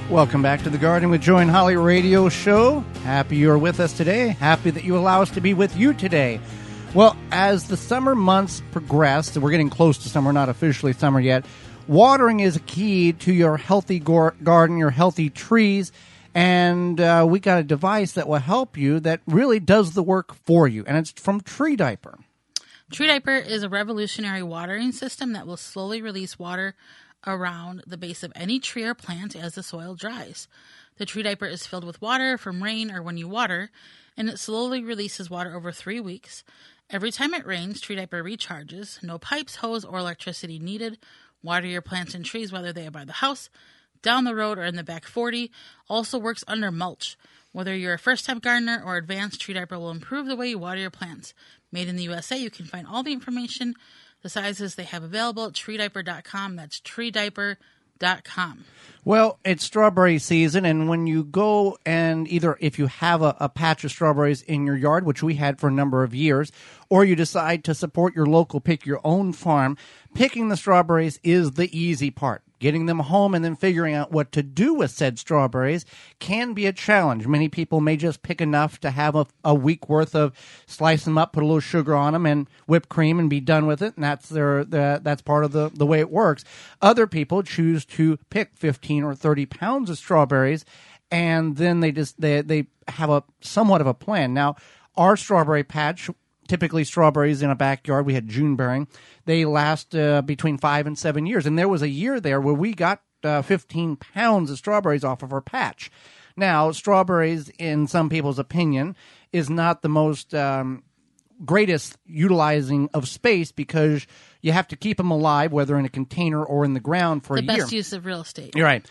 Welcome back to the Garden with Joe and Holly radio show. Happy you're with us today. Happy that you allow us to be with you today. Well, as the summer months progress, we're getting close to summer, not officially summer yet, watering is a key to your healthy garden, your healthy trees, and we got a device that will help you that really does the work for you, and it's from Tree Diaper. Tree Diaper is a revolutionary watering system that will slowly release water around the base of any tree or plant as the soil dries. The Tree Diaper is filled with water from rain or when you water, and it slowly releases water over 3 weeks. Every time it rains, Tree Diaper recharges. No pipes, hose, or electricity needed. Water your plants and trees, whether they are by the house, down the road, or in the back 40. Also works under mulch. Whether you're a first-time gardener or advanced, Tree Diaper will improve the way you water your plants. Made in the USA, you can find all the information, the sizes they have available at treediaper.com. That's treediaper.com. Well, it's strawberry season, and when you go and either if you have a patch of strawberries in your yard, which we had for a number of years, or you decide to support your local, pick your own farm, picking the strawberries is the easy part. Getting them home and then figuring out what to do with said strawberries can be a challenge. Many people may just pick enough to have a week worth of slice them up, put a little sugar on them, and whipped cream and be done with it. And that's part of the way it works. Other people choose to pick 15 or 30 pounds of strawberries, and then they have a somewhat of a plan. Now, our strawberry patch, typically strawberries in a backyard, we had June bearing. They last between 5 and 7 years. And there was a year there where we got 15 pounds of strawberries off of our patch. Now, strawberries, in some people's opinion, is not the most greatest utilizing of space because you have to keep them alive, whether in a container or in the ground for a year. The best use of real estate. You're right.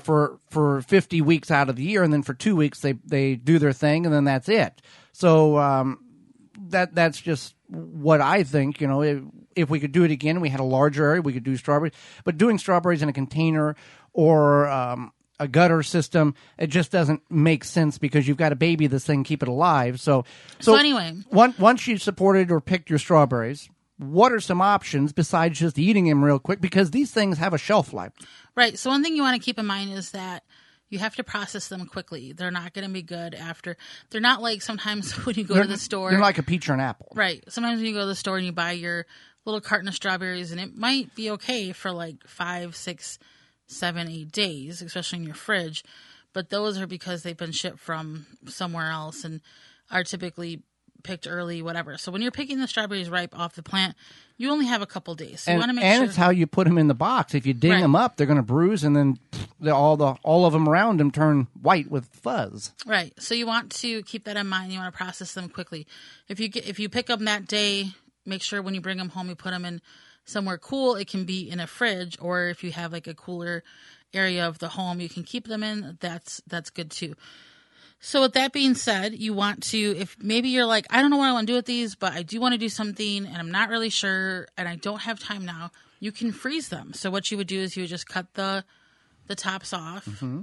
For 50 weeks out of the year, and then for 2 weeks they do their thing, and then that's it. So that's just what I think. You know, if we could do it again, we had a larger area, we could do strawberries. But doing strawberries in a container or a gutter system, it just doesn't make sense because you've got to baby this thing, keep it alive. So anyway, once you've supported or picked your strawberries, what are some options besides just eating them real quick? Because these things have a shelf life. Right. So one thing you want to keep in mind is that you have to process them quickly. They're not going to be good after. They're not like sometimes when you go to the store. They're like a peach or an apple. Right. Sometimes when you go to the store and you buy your little carton of strawberries, and it might be okay for like 5, 6, 7, 8 days, especially in your fridge. But those are because they've been shipped from somewhere else and are typically picked early, whatever. So when you're picking the strawberries ripe off the plant, you only have a couple days. So you want to make sure. And it's how you put them in the box. If you ding them up, they're going to bruise, and then all of them around them turn white with fuzz. Right. So you want to keep that in mind. You want to process them quickly. If you pick them that day, make sure when you bring them home, you put them in somewhere cool. It can be in a fridge, or if you have like a cooler area of the home, you can keep them in. That's good too. So with that being said, you want to, if maybe you're like, I don't know what I want to do with these, but I do want to do something and I'm not really sure and I don't have time now, you can freeze them. So what you would do is you would just cut the tops off. Mm-hmm.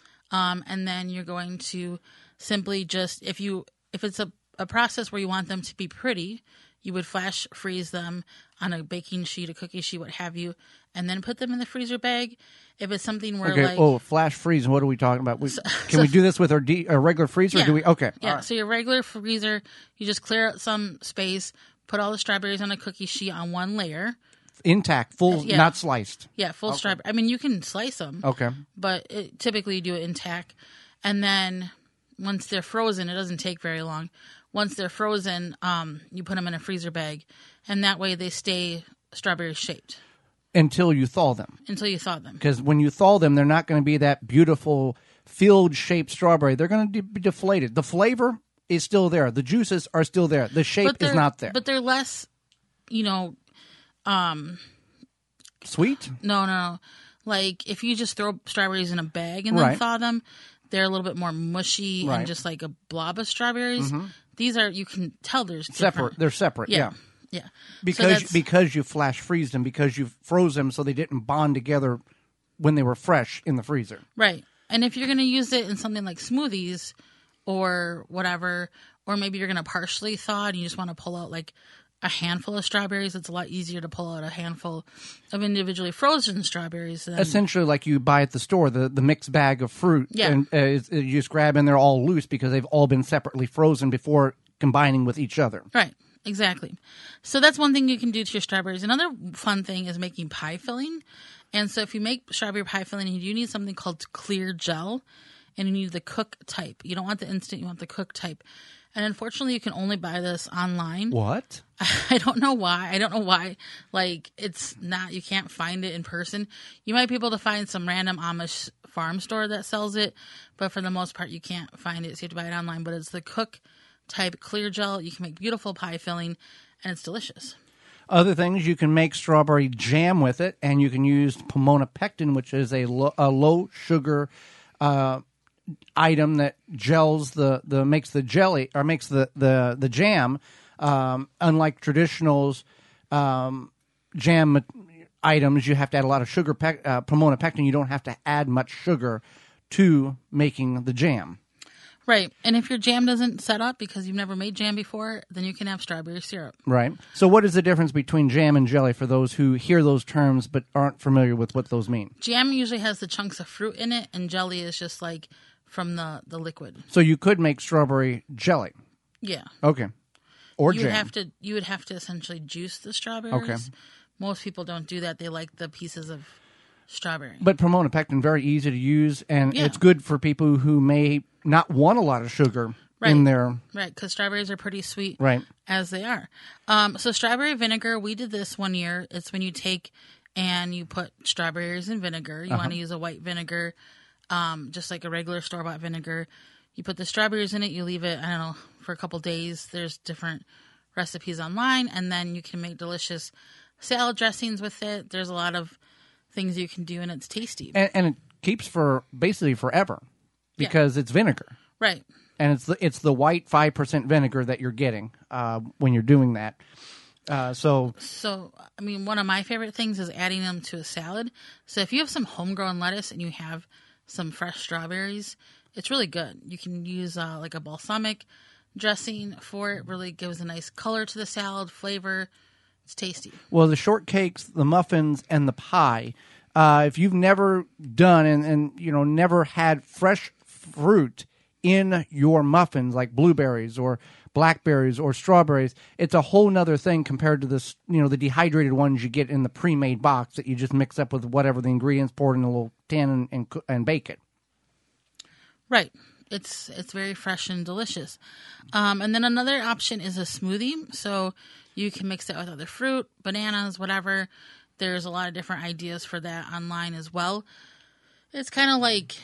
And then you're going to simply just, if it's a process where you want them to be pretty, you would flash freeze them on a baking sheet, a cookie sheet, what have you, and then put them in the freezer bag. If it's something where flash freeze, what are we talking about? Can we do this with our regular freezer? Yeah. Or do we? Okay. Yeah, right. So your regular freezer, you just clear out some space, put all the strawberries on a cookie sheet on one layer. Intact, full, not sliced. Yeah, full strawberry. I mean, you can slice them. Okay. But typically you do it intact. And then once they're frozen, it doesn't take very long. Once they're frozen, you put them in a freezer bag, and that way they stay strawberry shaped. Until you thaw them. Until you thaw them. Because when you thaw them, they're not going to be that beautiful field-shaped strawberry. They're going to be deflated. The flavor is still there. The juices are still there. The shape is not there. But they're less, sweet? No. Like, if you just throw strawberries in a bag and then thaw them, they're a little bit more mushy and just like a blob of strawberries. Mm-hmm. These are, you can tell there's different. Separate. They're separate, yeah. Yeah. Because you flash freeze them, because you froze them so they didn't bond together when they were fresh in the freezer. Right. And if you're going to use it in something like smoothies or whatever, or maybe you're going to partially thaw and you just want to pull out like a handful of strawberries, it's a lot easier to pull out a handful of individually frozen strawberries. Essentially, like you buy at the store, the mixed bag of fruit. Yeah. And you just grab and they're all loose because they've all been separately frozen before combining with each other. Right. Exactly. So that's one thing you can do to your strawberries. Another fun thing is making pie filling. And so if you make strawberry pie filling, you do need something called clear gel, and you need the cook type. You don't want the instant, you want the cook type. And unfortunately, you can only buy this online. What? I don't know why. Like, it's not, you can't find it in person. You might be able to find some random Amish farm store that sells it, but for the most part, you can't find it. So you have to buy it online. But it's the cook type clear gel. You can make beautiful pie filling, and it's delicious. Other things, you can make strawberry jam with it, and you can use Pomona pectin, which is a low sugar item that gels makes the jelly or makes the jam. Unlike traditional jam items, you have to add a lot of sugar. Pomona pectin, you don't have to add much sugar to making the jam. Right. And if your jam doesn't set up because you've never made jam before, then you can have strawberry syrup. Right. So what is the difference between jam and jelly for those who hear those terms but aren't familiar with what those mean? Jam usually has the chunks of fruit in it, and jelly is just like from the liquid. So you could make strawberry jelly. Yeah. Okay. Or you jam. You would have to essentially juice the strawberries. Okay. Most people don't do that. They like the pieces of strawberry. But Pomona pectin, very easy to use, and Yeah. it's good for people who may not want a lot of sugar in their... Right, because strawberries are pretty sweet Right. as they are. So strawberry vinegar, we did this one year. It's when you take and you put strawberries in vinegar. You want to use a white vinegar, just like a regular store-bought vinegar. You put the strawberries in it. You leave it, I don't know, for a couple days. There's different recipes online, and then you can make delicious salad dressings with it. There's a lot of things you can do, and it's tasty. And it keeps for basically forever because it's vinegar. Right. And it's the white 5% vinegar that you're getting when you're doing that. So, I mean, one of my favorite things is adding them to a salad. So if you have some homegrown lettuce and you have some fresh strawberries, it's really good. You can use like a balsamic dressing for it. Really gives a nice color to the salad, flavor. It's tasty. well, the shortcakes, the muffins, and the pie, if you've never done and never had fresh fruit in your muffins like blueberries or blackberries or strawberries, it's a whole nother thing compared to this, the dehydrated ones you get in the pre-made box that you just mix up with whatever the ingredients, pour it in a little tin and bake it. Right. It's very fresh and delicious. And then another option is a smoothie. So you can mix it with other fruit, bananas, whatever. There's a lot of different ideas for that online as well. It's kind of like,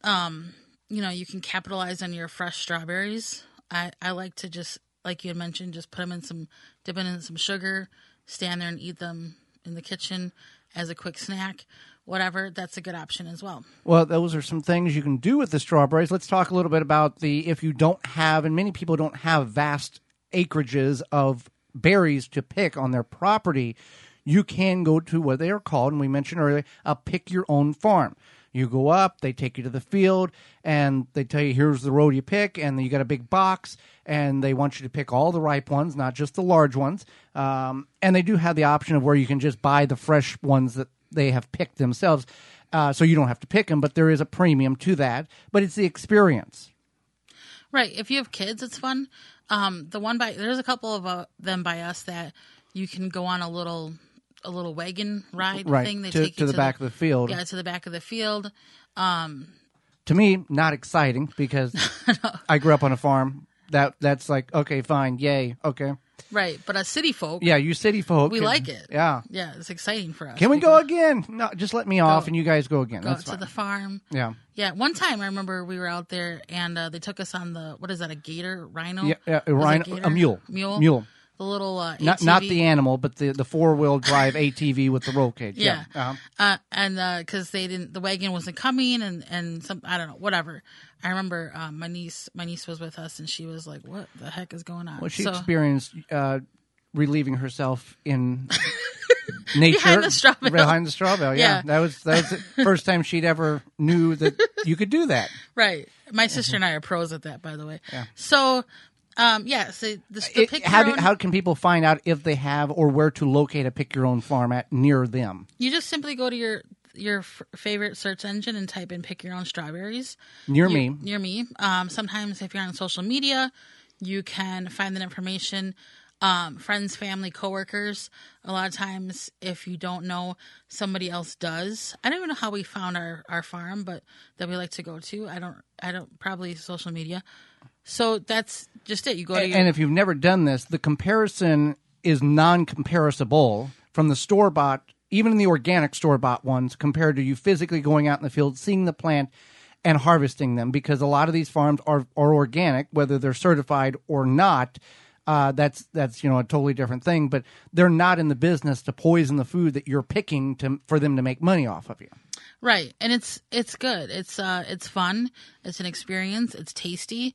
you can capitalize on your fresh strawberries. I like to just, like you had mentioned, just put them dip it in some sugar, stand there and eat them in the kitchen as a quick snack. Whatever, that's a good option as well. Well, those are some things you can do with the strawberries. Let's talk a little bit about if you don't have, and many people don't have vast acreages of berries to pick on their property, you can go to what they are called, and we mentioned earlier, a pick your own farm. You go up, they take you to the field, and they tell you, here's the road you pick, and you got a big box, and they want you to pick all the ripe ones, not just the large ones. And they do have the option of where you can just buy the fresh ones that they have picked themselves, so you don't have to pick them, but there is a premium to that. But it's the experience. Right. If you have kids, it's fun. There's a couple of them by us that you can go on a little wagon ride thing. They take you to the back of the field. Yeah, to the back of the field. To me, not exciting because I grew up on a farm. That's like, okay, fine, yay, okay. Right, but as city folk, yeah, you city folk, we like it. Yeah, it's exciting for us. Can we go again? No, just let me off, and you guys go again. Go That's to fine. the farm. Yeah. One time I remember we were out there, and they took us on what is that? A gator, rhino? Yeah, Was it rhino, gator? a mule. Mule. The little ATV. Not the animal, but the 4-wheel drive ATV with the roll cage. Yeah. Uh-huh. And because the wagon wasn't coming, and some, I don't know, whatever. I remember my niece was with us, and she was like, "What the heck is going on?" Well, she experienced relieving herself in nature behind the straw bale. Behind the straw bale, yeah. That was the first time she'd ever knew that you could do that. Right. My sister and I are pros at that, by the way. Yeah. So So how can people find out if they have or where to locate a pick your own farm at near them? You just simply go to your favorite search engine and type in "pick your own strawberries" near me. Sometimes if you're on social media, you can find that information. Friends, family, coworkers. A lot of times, if you don't know, somebody else does. I don't even know how we found our farm, but that we like to go to. I don't probably social media. So that's just it. You go to and if you've never done this, the comparison is non-comparable from the store-bought, even the organic store-bought ones, compared to you physically going out in the field, seeing the plant, and harvesting them. Because a lot of these farms are organic, whether they're certified or not. That's a totally different thing. But they're not in the business to poison the food that you're picking for them to make money off of you. Right, and it's good. It's fun. It's an experience. It's tasty.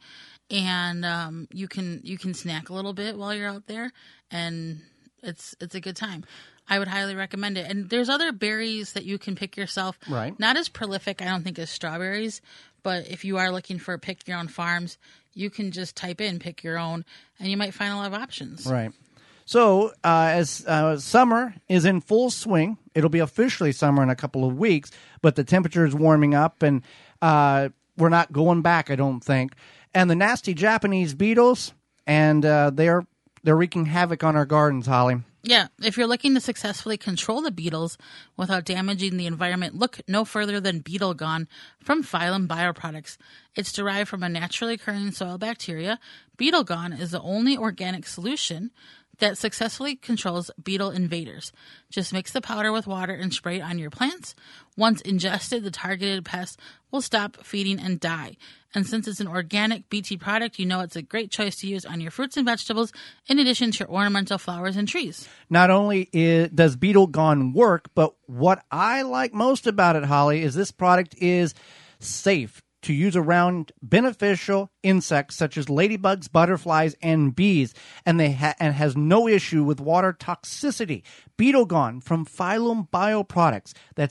And you can snack a little bit while you're out there, and it's a good time. I would highly recommend it. And there's other berries that you can pick yourself. Right. Not as prolific, I don't think, as strawberries, but if you are looking for pick your own farms, you can just type in pick your own, and you might find a lot of options. Right. So as summer is in full swing, it'll be officially summer in a couple of weeks, but the temperature is warming up, and we're not going back, I don't think. And the nasty Japanese beetles, and they're wreaking havoc on our gardens, Holly. Yeah, if you're looking to successfully control the beetles without damaging the environment, look no further than Beetle Gone from Phylum Bioproducts. It's derived from a naturally occurring soil bacteria. Beetle Gone is the only organic solution that successfully controls beetle invaders. Just mix the powder with water and spray it on your plants. Once ingested, the targeted pest will stop feeding and die. And since it's an organic BT product, you know it's a great choice to use on your fruits and vegetables in addition to your ornamental flowers and trees. Not only does Beetle Gone work, but what I like most about it, Holly, is this product is safe to use around beneficial insects such as ladybugs, butterflies, and bees, and has no issue with water toxicity. Beetle Gone from Phylum Bioproducts. That's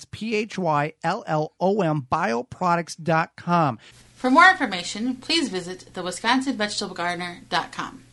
PHYLLOM bioproducts.com. For more information, please visit thewisconsinvegetablegardener.com.